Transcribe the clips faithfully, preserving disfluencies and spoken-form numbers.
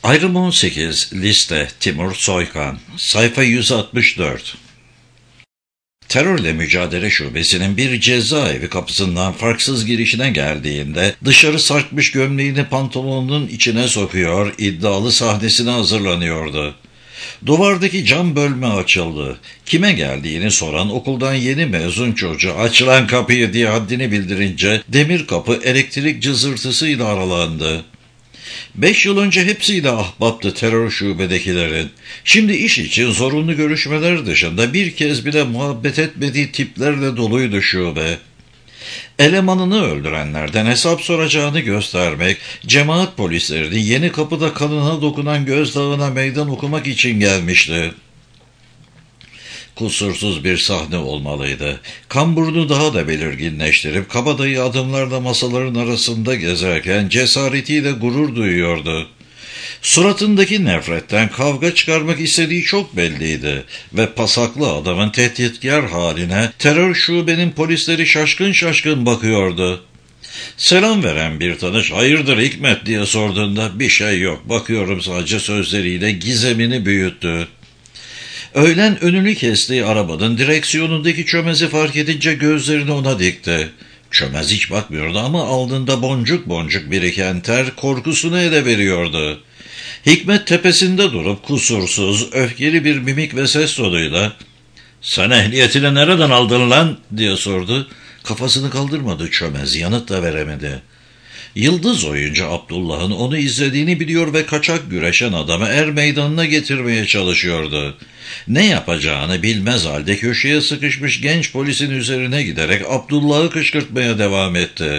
Ayrım on sekiz, liste, Timur Soykan, sayfa yüz altmış dört. Terörle Mücadele Şubesi'nin bir cezaevi kapısından farksız girişine geldiğinde dışarı sarkmış gömleğini pantolonunun içine sokuyor, iddialı sahnesine hazırlanıyordu. Duvardaki cam bölme açıldı. Kime geldiğini soran okuldan yeni mezun çocuğu "Aç lan kapıyı" diye haddini bildirince demir kapı elektrik cızırtısıyla aralandı. Beş yıl önce hepsiyle ahbaptı terör şubedekilerin. Şimdi iş için zorunlu görüşmeler dışında bir kez bile muhabbet etmediği tiplerle doluydu şube. Elemanını öldürenlerden hesap soracağını göstermek, cemaat polislerini Yeni Kapı'da kanına dokunan gözdağına meydan okumak için gelmişti. Kusursuz bir sahne olmalıydı. Kamburunu daha da belirginleştirip kabadayı adımlarla masaların arasında gezerken cesaretiyle gurur duyuyordu. Suratındaki nefretten kavga çıkarmak istediği çok belliydi ve pasaklı adamın tehditkar haline terör şubenin polisleri şaşkın şaşkın bakıyordu. Selam veren bir tanış "Hayırdır Hikmet?" diye sorduğunda "Bir şey yok, bakıyorum" sadece sözleriyle gizemini büyüttü. Öğlen önünü kestiği arabanın direksiyonundaki çömezi fark edince gözlerini ona dikti. Çömez hiç bakmıyordu ama alnında boncuk boncuk biriken ter korkusunu ele veriyordu. Hikmet tepesinde durup kusursuz, öfkeli bir mimik ve ses tonuyla "Sen ehliyetini nereden aldın lan?" diye sordu. Kafasını kaldırmadı çömez, yanıt da veremedi. Yıldız oyuncu Abdullah'ın onu izlediğini biliyor ve kaçak güreşen adamı er meydanına getirmeye çalışıyordu. Ne yapacağını bilmez halde köşeye sıkışmış genç polisin üzerine giderek Abdullah'ı kışkırtmaya devam etti.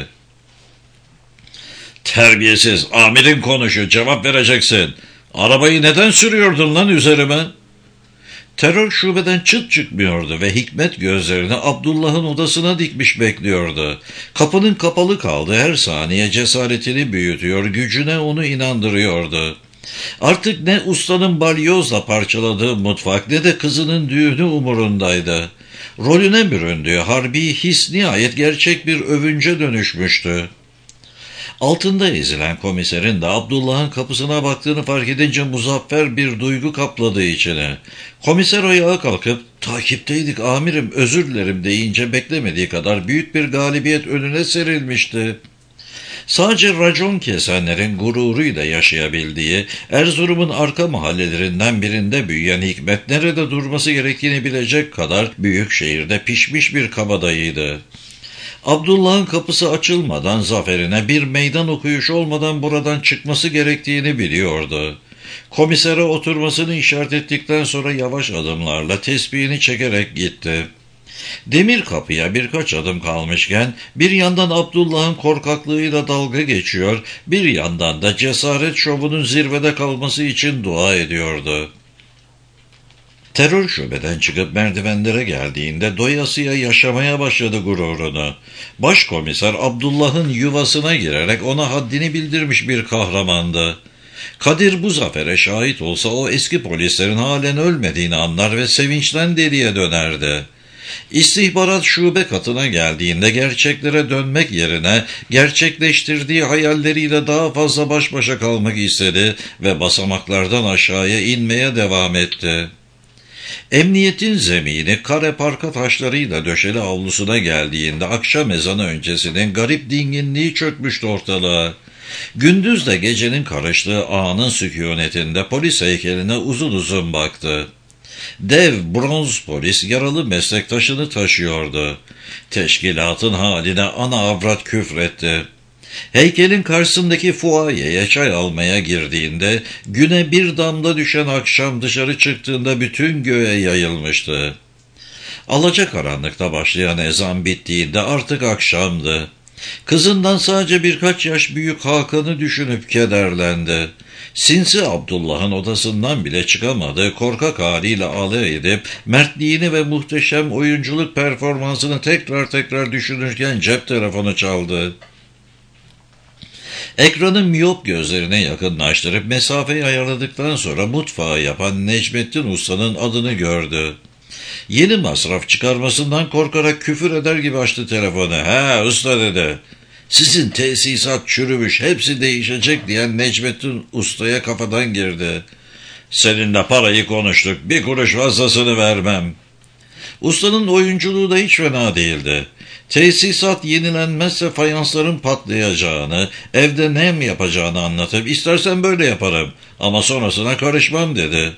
"Terbiyesiz, amirin konuşuyor, cevap vereceksin. Arabayı neden sürüyordun lan üzerime?" Terör şubeden çıt çıkmıyordu ve Hikmet gözlerini Abdullah'ın odasına dikmiş bekliyordu. Kapının kapalı kaldığı her saniye cesaretini büyütüyor, gücüne onu inandırıyordu. Artık ne ustanın balyozla parçaladığı mutfak ne de kızının düğünü umurundaydı. Rolüne büründüğü harbi his nihayet gerçek bir övünce dönüşmüştü. Altında ezilen komiserin de Abdullah'ın kapısına baktığını fark edince muzaffer bir duygu kapladı içine. Komiser ayağa kalkıp "Takipteydik amirim, özür dilerim" deyince beklemediği kadar büyük bir galibiyet önüne serilmişti. Sadece racon kesenlerin gururuyla yaşayabildiği Erzurum'un arka mahallelerinden birinde büyüyen Hikmet nerede durması gerektiğini bilecek kadar büyük şehirde pişmiş bir kabadayıydı. Abdullah'ın kapısı açılmadan zaferine bir meydan okuyuş olmadan buradan çıkması gerektiğini biliyordu. Komisere oturmasını işaret ettikten sonra yavaş adımlarla tesbihini çekerek gitti. Demir kapıya birkaç adım kalmışken bir yandan Abdullah'ın korkaklığıyla dalga geçiyor, bir yandan da cesaret şovunun zirvede kalması için dua ediyordu. Terör şubeden çıkıp merdivenlere geldiğinde doyasıya yaşamaya başladı gururunu. Başkomiser Abdullah'ın yuvasına girerek ona haddini bildirmiş bir kahramandı. Kadir bu zafere şahit olsa o eski polislerin halen ölmediğini anlar ve sevinçten deliye dönerdi. İstihbarat şube katına geldiğinde gerçeklere dönmek yerine gerçekleştirdiği hayalleriyle daha fazla baş başa kalmak istedi ve basamaklardan aşağıya inmeye devam etti. Emniyetin zemini kare parka taşlarıyla döşeli avlusuna geldiğinde akşam ezanı öncesinin garip dinginliği çökmüştü ortalığa. Gündüz de gecenin karıştığı anın sükunetinde polis heykeline uzun uzun baktı. Dev bronz polis yaralı meslektaşını taşıyordu. Teşkilatın haline ana avrat küfretti. Heykelin karşısındaki fuayeye çay almaya girdiğinde güne bir damla düşen akşam dışarı çıktığında bütün göğe yayılmıştı. Alacakaranlıkta başlayan ezan bittiğinde artık akşamdı. Kızından sadece birkaç yaş büyük Hakan'ı düşünüp kederlendi. Sinsi Abdullah'ın odasından bile çıkamadığı korkak haliyle alay edip mertliğini ve muhteşem oyunculuk performansını tekrar tekrar düşünürken cep telefonu çaldı. Ekranı miyop gözlerine yakınlaştırıp mesafeyi ayarladıktan sonra mutfağı yapan Necmettin Usta'nın adını gördü. Yeni masraf çıkarmasından korkarak küfür eder gibi açtı telefonu. "Ha usta" dedi. Sizin tesisat çürümüş, hepsi değişecek diyen Necmettin Usta'ya kafadan girdi. Seninle parayı konuştuk, bir kuruş fazlasını vermem. Ustanın oyunculuğu da hiç fena değildi. Tesisat yenilenmezse fayansların patlayacağını, evde nem yapacağını anlatıp istersen böyle yaparım ama sonrasına karışmam dedi.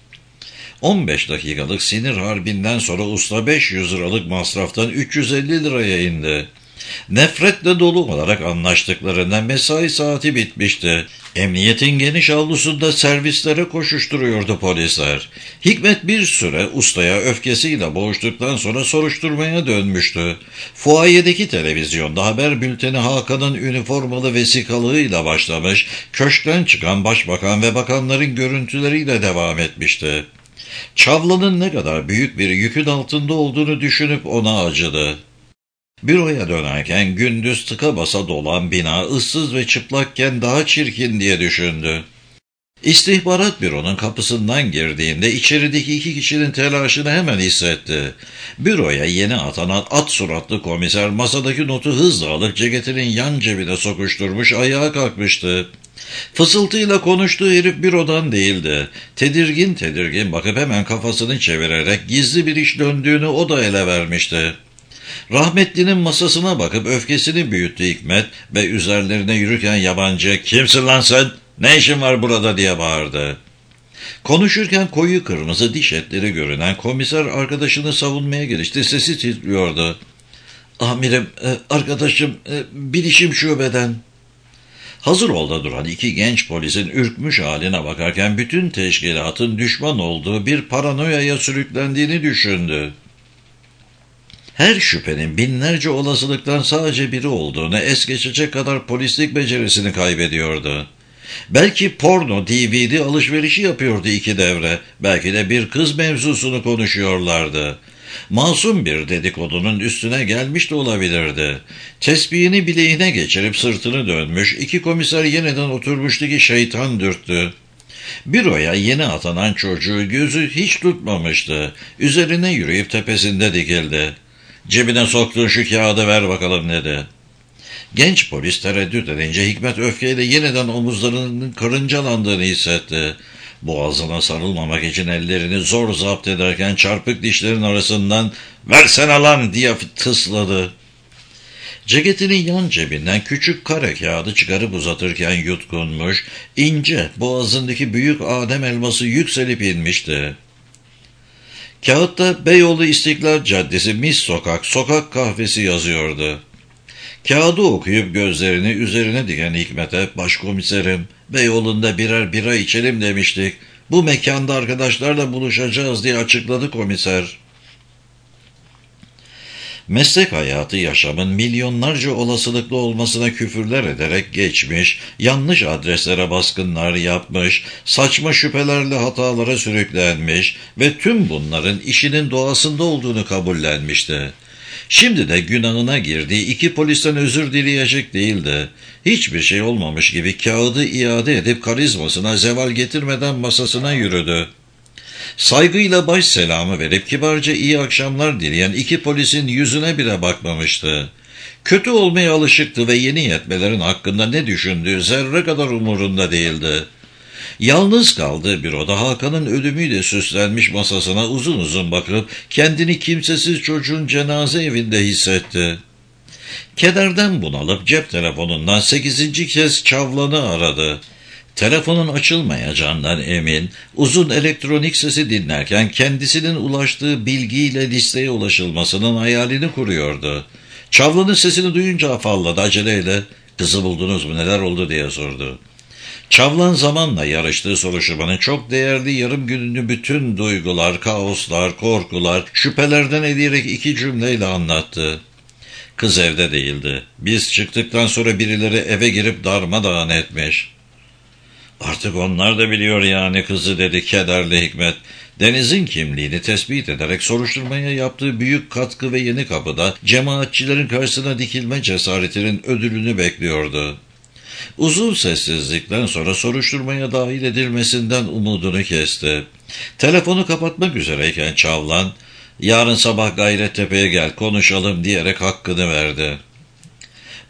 on beş dakikalık sinir harbinden sonra usta beş yüz liralık masraftan üç yüz elli liraya indi. Nefretle dolu olarak anlaştıklarında mesai saati bitmişti. Emniyetin geniş avlusunda servislere koşuşturuyordu polisler. Hikmet bir süre ustaya öfkesiyle boğuştuktan sonra soruşturmaya dönmüştü. Fuayedeki televizyonda haber bülteni Hakan'ın üniformalı vesikalığıyla başlamış, köşkten çıkan başbakan ve bakanların görüntüleriyle devam etmişti. Çavla'nın ne kadar büyük bir yükün altında olduğunu düşünüp ona acıdı. Büroya dönerken gündüz tıka basa dolan bina ıssız ve çıplakken daha çirkin diye düşündü. İstihbarat büronun kapısından girdiğinde içerideki iki kişinin telaşını hemen hissetti. Büroya yeni atanan at suratlı komiser masadaki notu hızla alıp ceketinin yan cebine sokuşturmuş ayağa kalkmıştı. Fısıltıyla konuştuğu herif bürodan değildi. Tedirgin tedirgin bakıp hemen kafasını çevirerek gizli bir iş döndüğünü o da ele vermişti. Rahmetlinin masasına bakıp öfkesini büyüttü Hikmet ve üzerlerine yürürken yabancı "Kimsin lan sen? Ne işin var burada?" diye bağırdı. Konuşurken koyu kırmızı diş etleri görünen komiser arkadaşını savunmaya girişti. Sesi titriyordu. "Amirim, arkadaşım, bilişim şubeden." Hazır olda duran iki genç polisin ürkmüş haline bakarken bütün teşkilatın düşman olduğu bir paranoyaya sürüklendiğini düşündü. Her şüphenin binlerce olasılıktan sadece biri olduğunu es geçecek kadar polislik becerisini kaybediyordu. Belki porno, D V D alışverişi yapıyordu iki devre. Belki de bir kız mevzusunu konuşuyorlardı. Masum bir dedikodunun üstüne gelmiş de olabilirdi. Tesbihini bileğine geçirip sırtını dönmüş, iki komiser yeniden oturmuştu ki şeytan dürttü. Büroya yeni atanan çocuğu gözü hiç tutmamıştı. Üzerine yürüyüp tepesinde dikildi. "Cebine soktuğun şu kağıdı ver bakalım" dedi. Genç polis tereddüt edince Hikmet öfkeyle yeniden omuzlarının karıncalandığını hissetti. Boğazına sarılmamak için ellerini zor zapt ederken çarpık dişlerin arasından "Versene lan!" diye tısladı. Ceketinin yan cebinden küçük kare kağıdı çıkarıp uzatırken yutkunmuş, ince, boğazındaki büyük Adem elması yükselip inmişti. Kağıtta Beyoğlu İstiklal Caddesi Mis Sokak, Sokak Kahvesi yazıyordu. Kağıdı okuyup gözlerini üzerine diken Hikmet'e "Başkomiserim, Beyoğlu'nda birer bira içelim demiştik. Bu mekanda arkadaşlarla buluşacağız" diye açıkladı komiser. Meslek hayatı yaşamın milyonlarca olasılıklı olmasına küfürler ederek geçmiş, yanlış adreslere baskınlar yapmış, saçma şüphelerle hatalara sürüklenmiş ve tüm bunların işinin doğasında olduğunu kabullenmişti. Şimdi de günahına girdiği iki polisten özür dileyecek değildi. Hiçbir şey olmamış gibi kağıdı iade edip karizmasına zeval getirmeden masasına yürüdü. Saygıyla baş selamı verip kibarca iyi akşamlar dileyen iki polisin yüzüne bile bakmamıştı. Kötü olmaya alışıktı ve yeni yetmelerin hakkında ne düşündüğü zerre kadar umurunda değildi. Yalnız kaldığı büroda Hakan'ın ölümüyle süslenmiş masasına uzun uzun bakıp kendini kimsesiz çocuğun cenaze evinde hissetti. Kederden bunalıp cep telefonundan sekizinci kez Çavlan'ı aradı. Telefonun açılmayacağından emin, uzun elektronik sesi dinlerken kendisinin ulaştığı bilgiyle listeye ulaşılmasının hayalini kuruyordu. Çavlan'ın sesini duyunca afalladı aceleyle. "Kızı buldunuz mu, neler oldu?" diye sordu. Çavlan zamanla yarıştığı soruşturmanın çok değerli yarım gününü bütün duygular, kaoslar, korkular, şüphelerden eleyerek iki cümleyle anlattı. Kız evde değildi. Biz çıktıktan sonra birileri eve girip darmadağın etmiş. "Artık onlar da biliyor yani kızı" dedi kederli Hikmet. Deniz'in kimliğini tespit ederek soruşturmaya yaptığı büyük katkı ve yeni kapıda cemaatçilerin karşısına dikilme cesaretinin ödülünü bekliyordu. Uzun sessizlikten sonra soruşturmaya dahil edilmesinden umudunu kesti. Telefonu kapatmak üzereyken Çavlan, "Yarın sabah Gayrettepe'ye gel konuşalım" diyerek hakkını verdi.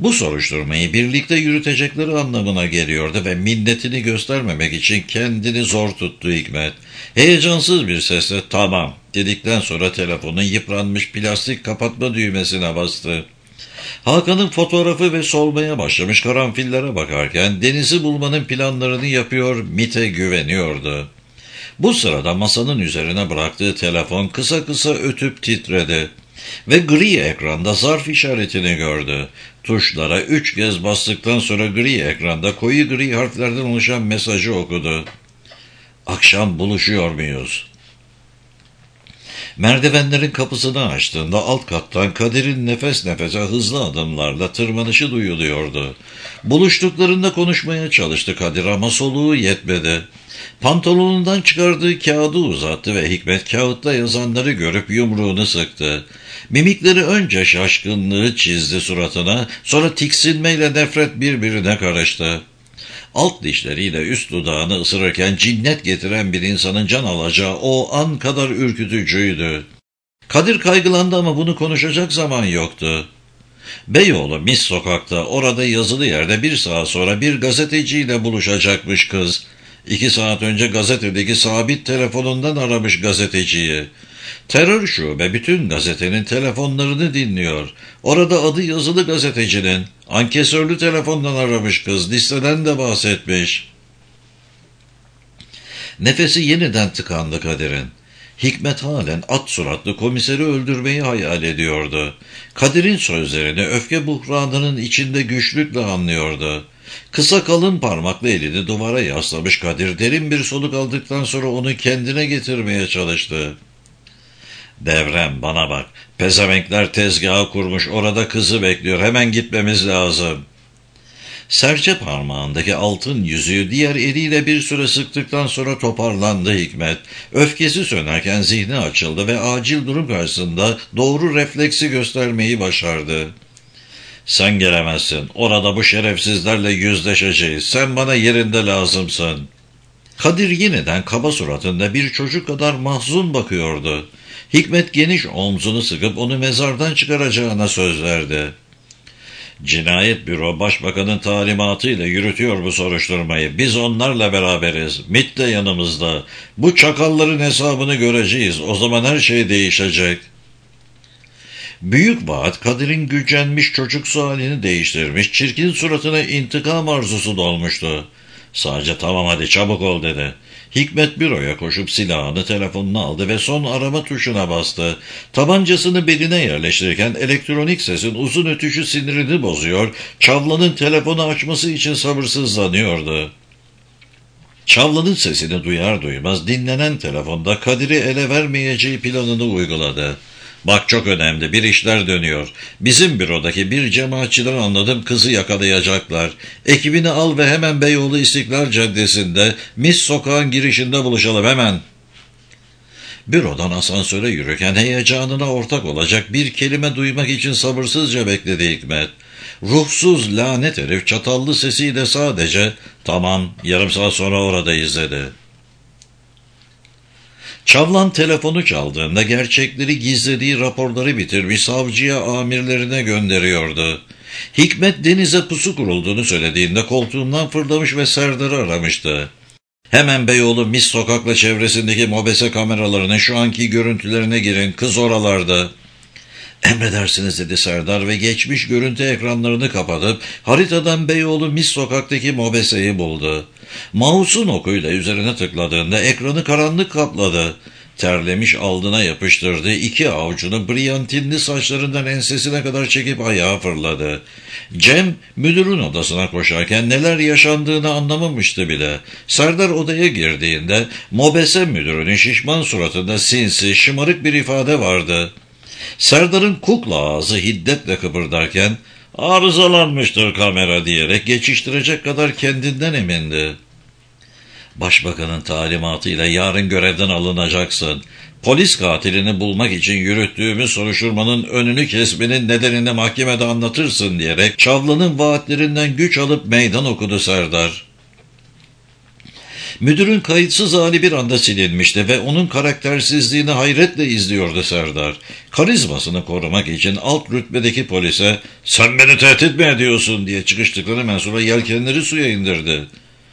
Bu soruşturmayı birlikte yürütecekleri anlamına geliyordu ve minnetini göstermemek için kendini zor tuttu Hikmet. Heyecansız bir sesle "tamam" dedikten sonra telefonun yıpranmış plastik kapatma düğmesine bastı. Hakan'ın fotoğrafı ve solmaya başlamış karanfillere bakarken Deniz'i bulmanın planlarını yapıyor, MİT'e güveniyordu. Bu sırada masanın üzerine bıraktığı telefon kısa kısa ötüp titredi ve gri ekranda zarf işaretini gördü. Tuşlara üç kez bastıktan sonra gri ekranda koyu gri harflerden oluşan mesajı okudu. "Akşam buluşuyor muyuz?" Merdivenlerin kapısını açtığında alt kattan Kadir'in nefes nefese hızlı adımlarla tırmanışı duyuluyordu. Buluştuklarında konuşmaya çalıştı Kadir ama soluğu yetmedi. Pantolonundan çıkardığı kağıdı uzattı ve Hikmet kağıtta yazanları görüp yumruğunu sıktı. Mimikleri önce şaşkınlığı çizdi suratına, sonra tiksinmeyle nefret birbirine karıştı. Alt dişleriyle üst dudağını ısırırken cinnet getiren bir insanın can alacağı o an kadar ürkütücüydü. Kadir kaygılandı ama bunu konuşacak zaman yoktu. Beyoğlu Mis sokakta, orada yazılı yerde bir saat sonra bir gazeteciyle buluşacakmış kız. İki saat önce gazetedeki sabit telefonundan aramış gazeteciyi. Terör şube bütün gazetenin telefonlarını dinliyor. Orada adı yazılı gazetecinin. Ankesörlü telefondan aramış kız, listeden de bahsetmiş. Nefesi yeniden tıkandı Kadir'in. Hikmet halen at suratlı komiseri öldürmeyi hayal ediyordu. Kadir'in sözlerini öfke buhranının içinde güçlükle anlıyordu. Kısa kalın parmaklı elini duvara yaslamış Kadir derin bir soluk aldıktan sonra onu kendine getirmeye çalıştı. "Devrem, bana bak. Pezevenkler tezgahı kurmuş, orada kızı bekliyor. Hemen gitmemiz lazım." Serçe parmağındaki altın yüzüğü diğer eliyle bir süre sıktıktan sonra toparlandı Hikmet. Öfkesi sönerken zihni açıldı ve acil durum karşısında doğru refleksi göstermeyi başardı. "Sen gelemezsin. Orada bu şerefsizlerle yüzleşeceğiz. Sen bana yerinde lazımsın." Kadir yeniden kaba suratında bir çocuk kadar mahzun bakıyordu. Hikmet geniş omzunu sıkıp onu mezardan çıkaracağına söz verdi. "Cinayet büro başbakanın talimatıyla yürütüyor bu soruşturmayı. Biz onlarla beraberiz. MİT de yanımızda. Bu çakalların hesabını göreceğiz. O zaman her şey değişecek." Büyük vaat Kadir'in gücenmiş çocuksu halini değiştirmiş, çirkin suratına intikam arzusu dolmuştu. "Sadece tamam hadi çabuk ol" dedi. Hikmet büroya koşup silahını telefonunu aldı ve son arama tuşuna bastı. Tabancasını beline yerleştirirken elektronik sesin uzun ötüşü sinirini bozuyor, Çavla'nın telefonu açması için sabırsızlanıyordu. Çavla'nın sesini duyar duymaz dinlenen telefonda Kadir'i ele vermeyeceği planını uyguladı. "Bak çok önemli bir işler dönüyor. Bizim bürodaki bir cemaatçiden anladım kızı yakalayacaklar. Ekibini al ve hemen Beyoğlu İstiklal Caddesi'nde Mis sokağın girişinde buluşalım hemen." Bürodan asansöre yürürken heyecanına ortak olacak bir kelime duymak için sabırsızca bekledi Hikmet. Ruhsuz lanet herif çatallı sesiyle sadece "tamam yarım saat sonra oradayız" dedi. Çavlan telefonu çaldığında gerçekleri gizlediği raporları bitirmiş savcıya amirlerine gönderiyordu. Hikmet Deniz'e pusu kurulduğunu söylediğinde koltuğundan fırlamış ve Serdar'ı aramıştı. "Hemen Beyoğlu Mis sokakla çevresindeki mobese kameralarının şu anki görüntülerine girin, kız oralarda." "Emredersiniz" dedi Serdar ve geçmiş görüntü ekranlarını kapatıp haritadan Beyoğlu Mis sokaktaki mobeseyi buldu. Mouse'un okuyla üzerine tıkladığında ekranı karanlık kapladı. Terlemiş alnına yapıştırdığı iki avucunu briyantinli saçlarından ensesine kadar çekip ayağa fırladı. Cem müdürün odasına koşarken neler yaşandığını anlamamıştı bile. Serdar odaya girdiğinde mobese müdürünün şişman suratında sinsi, şımarık bir ifade vardı. Serdar'ın kukla ağzı hiddetle kıpırdarken "arızalanmıştır kamera" diyerek geçiştirecek kadar kendinden emindi. "Başbakanın talimatıyla yarın görevden alınacaksın. Polis katilini bulmak için yürüttüğümüz soruşturmanın önünü kesmenin nedenini mahkemede anlatırsın" diyerek Çavla'nın vaatlerinden güç alıp meydan okudu Serdar. Müdürün kayıtsız hali bir anda silinmişti ve onun karaktersizliğini hayretle izliyordu Serdar. Karizmasını korumak için alt rütbedeki polise "Sen beni tehdit mi ediyorsun?" diye çıkıştıkları hemen sonra yelkenleri suya indirdi.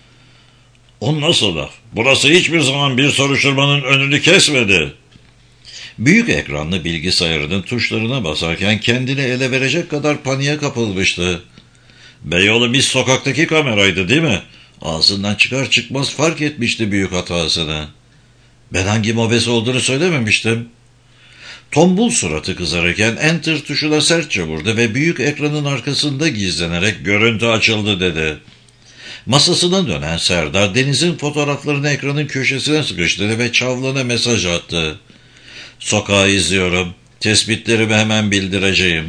"O nasıl laf? Burası hiçbir zaman bir soruşturmanın önünü kesmedi." Büyük ekranlı bilgisayarının tuşlarına basarken kendini ele verecek kadar paniğe kapılmıştı. "Beyoğlu Mis sokaktaki kameraydı değil mi?" Ağzından çıkar çıkmaz fark etmişti büyük hatasını. "Ben hangi mobese olduğunu söylememiştim." Tombul suratı kızarırken enter tuşuna sertçe vurdu ve büyük ekranın arkasında gizlenerek "Görüntü açıldı" dedi. Masasına dönen Serdar Deniz'in fotoğraflarını ekranın köşesine sıkıştırdı ve Çavlan'a mesaj attı. "Sokağı izliyorum. Tespitlerimi hemen bildireceğim."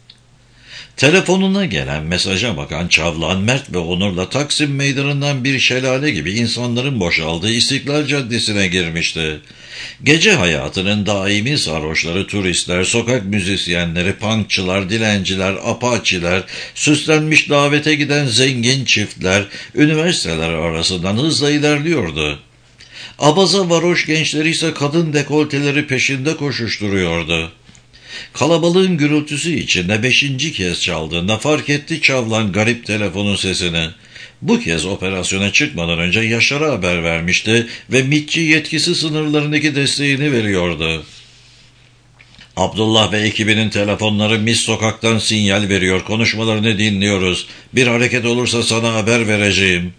Telefonuna gelen mesaja bakan Çavlan, Mert ve Onur'la Taksim Meydanı'ndan bir şelale gibi insanların boşaldığı İstiklal Caddesi'ne girmişti. Gece hayatının daimi sarhoşları, turistler, sokak müzisyenleri, punkçılar, dilenciler, apaçiler, süslenmiş davete giden zengin çiftler, üniversiteler arasından hızla ilerliyordu. Abaza varoş gençleri ise kadın dekolteleri peşinde koşuşturuyordu. Kalabalığın gürültüsü içinde beşinci kez çaldığında fark etti Çavlan garip telefonun sesini. Bu kez operasyona çıkmadan önce Yaşar'a haber vermişti ve MİTçi yetkisi sınırlarındaki desteğini veriyordu. "Abdullah ve ekibinin telefonları Mis sokaktan sinyal veriyor. Konuşmalarını dinliyoruz. Bir hareket olursa sana haber vereceğim."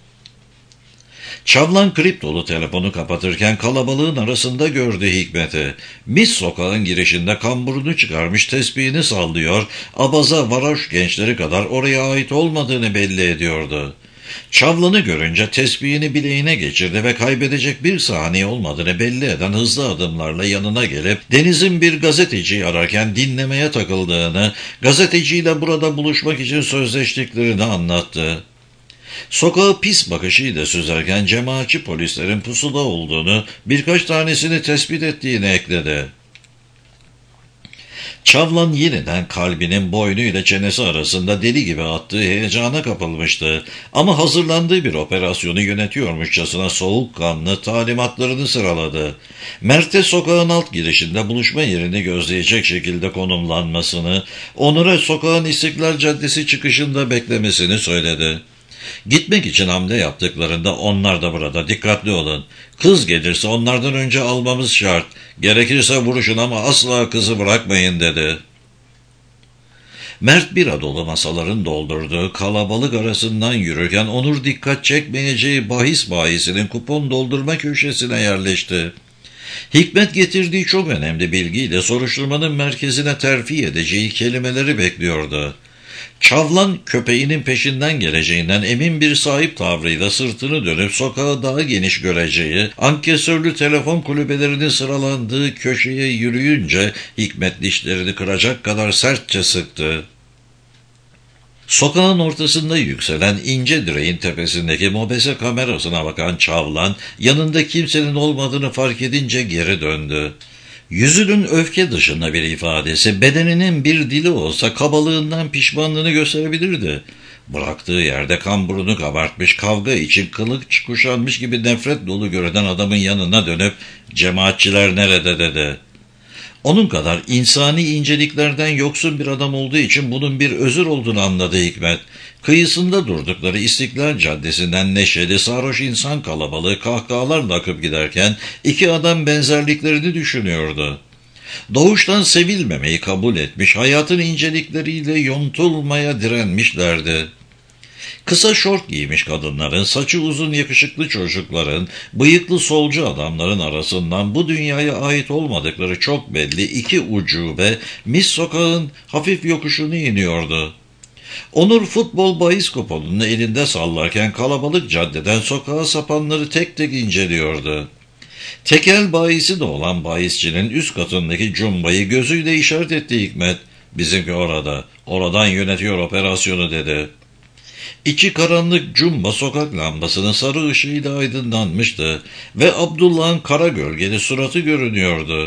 Çavlan kriptolu telefonu kapatırken kalabalığın arasında gördü Hikmet'i. Mis sokağın girişinde kamburunu çıkarmış tesbihini sallıyor, abaza varoş gençleri kadar oraya ait olmadığını belli ediyordu. Çavlan'ı görünce tesbihini bileğine geçirdi ve kaybedecek bir saniye olmadığını belli eden hızlı adımlarla yanına gelip Deniz'in bir gazeteciyi ararken dinlemeye takıldığını, gazeteciyle burada buluşmak için sözleştiklerini anlattı. Sokağı pis bakışıyla süzerken cemaatçi polislerin pusuda olduğunu, birkaç tanesini tespit ettiğini ekledi. Çavlan yeniden kalbinin boynu ile çenesi arasında deli gibi attığı heyecana kapılmıştı. Ama hazırlandığı bir operasyonu yönetiyormuşçasına soğukkanlı talimatlarını sıraladı. Mert'e sokağın alt girişinde buluşma yerini gözleyecek şekilde konumlanmasını, Onur'a sokağın İstiklal Caddesi çıkışında beklemesini söyledi. Gitmek için hamle yaptıklarında "Onlar da burada, dikkatli olun. Kız gelirse onlardan önce almamız şart. Gerekirse vuruşun ama asla kızı bırakmayın" dedi. Mert bira dolu masaların doldurduğu kalabalık arasından yürürken Onur dikkat çekmeyeceği bahis bahisinin kupon doldurma köşesine yerleşti. Hikmet getirdiği çok önemli bilgiyle soruşturmanın merkezine terfi edeceği kelimeleri bekliyordu. Çavlan köpeğinin peşinden geleceğinden emin bir sahip tavrıyla sırtını dönüp sokağı daha geniş göreceği, ankesörlü telefon kulübelerinin sıralandığı köşeye yürüyünce Hikmet dişlerini kıracak kadar sertçe sıktı. Sokağın ortasında yükselen ince direğin tepesindeki mobese kamerasına bakan Çavlan, yanında kimsenin olmadığını fark edince geri döndü. Yüzünün öfke dışında bir ifadesi, bedeninin bir dili olsa kabalığından pişmanlığını gösterebilirdi. Bıraktığı yerde kamburunu kabartmış, kavga için kılıç kuşanmış gibi nefret dolu görünen adamın yanına dönüp "Cemaatçiler nerede?" dedi. Onun kadar insani inceliklerden yoksun bir adam olduğu için bunun bir özür olduğunu anladı Hikmet. Kıyısında durdukları İstiklal Caddesi'nden neşeli, sarhoş insan kalabalığı kahkahalarla akıp giderken iki adam benzerliklerini düşünüyordu. Doğuştan sevilmemeyi kabul etmiş, hayatın incelikleriyle yontulmaya direnmişlerdi. Kısa şort giymiş kadınların, saçı uzun yakışıklı çocukların, bıyıklı solcu adamların arasından bu dünyaya ait olmadıkları çok belli iki ucube Mis sokağın hafif yokuşunu iniyordu. Onur futbol bahis kuponunu elinde sallarken kalabalık caddeden sokağa sapanları tek tek inceliyordu. Tekel bahisi de olan bahisçinin üst katındaki cumbayı gözüyle işaret etti Hikmet. "Bizimki orada, oradan yönetiyor operasyonu" dedi. İçi karanlık cumba sokak lambasının sarı ışığıyla aydınlanmıştı ve Abdullah'ın kara gölgeli suratı görünüyordu.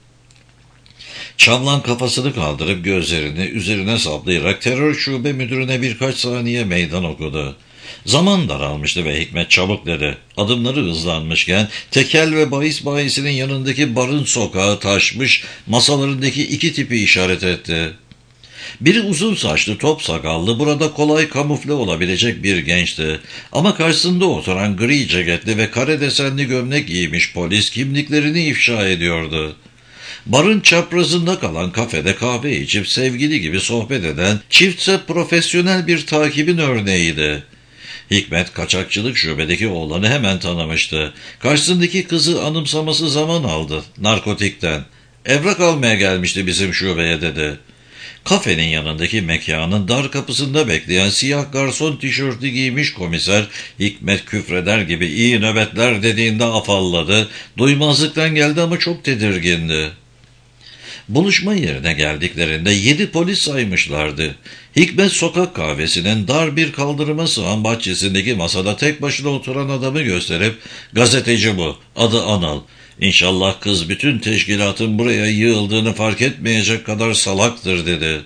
Çavlan kafasını kaldırıp gözlerini üzerine saplayarak terör şube müdürüne birkaç saniye meydan okudu. Zaman daralmıştı ve Hikmet çabuk dedi. Adımları hızlanmışken tekel ve bahis bayisinin yanındaki barın sokağı taşmış, masalarındaki iki tipi işaret etti. Biri uzun saçlı, top sakallı, burada kolay kamufle olabilecek bir gençti. Ama karşısında oturan gri ceketli ve kare desenli gömlek giymiş polis kimliklerini ifşa ediyordu. Barın çaprazında kalan kafede kahve içip sevgili gibi sohbet eden çiftse profesyonel bir takibin örneğiydi. Hikmet kaçakçılık şubedeki oğlanı hemen tanımıştı. Karşısındaki kızı anımsaması zaman aldı. Narkotikten. Evrak almaya gelmişti bizim şubeye dedi. Kafenin yanındaki mekanın dar kapısında bekleyen siyah garson tişörtü giymiş komiser Hikmet küfreder gibi iyi nöbetler dediğinde afalladı. Duymazlıktan geldi ama çok tedirgindi. Buluşma yerine geldiklerinde yedi polis saymışlardı. Hikmet sokak kahvesinin dar bir kaldırıma sığan bahçesindeki masada tek başına oturan adamı gösterip "Gazeteci bu, adı Anal. İnşallah kız bütün teşkilatın buraya yığıldığını fark etmeyecek kadar salaktır" dedi.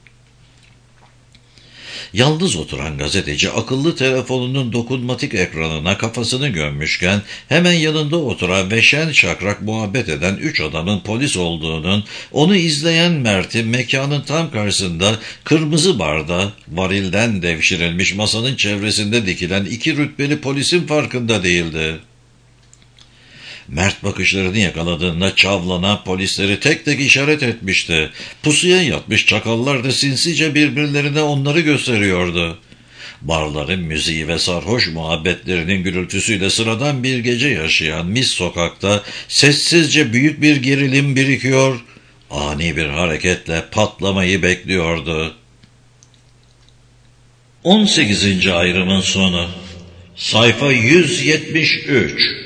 Yalnız oturan gazeteci akıllı telefonunun dokunmatik ekranına kafasını gömmüşken hemen yanında oturan ve şen şakrak muhabbet eden üç adamın polis olduğunun, onu izleyen Mert'in mekanın tam karşısında kırmızı barda varilden devşirilmiş masanın çevresinde dikilen iki rütbeli polisin farkında değildi. Mert bakışlarını yakaladığında çavlanan polisleri tek tek işaret etmişti. Pusuya yatmış çakallar da sinsice birbirlerine onları gösteriyordu. Barların müziği ve sarhoş muhabbetlerinin gürültüsüyle sıradan bir gece yaşayan mis sokakta sessizce büyük bir gerilim birikiyor, ani bir hareketle patlamayı bekliyordu. on sekizinci ayrımın sonu. Sayfa yüz yetmiş üç.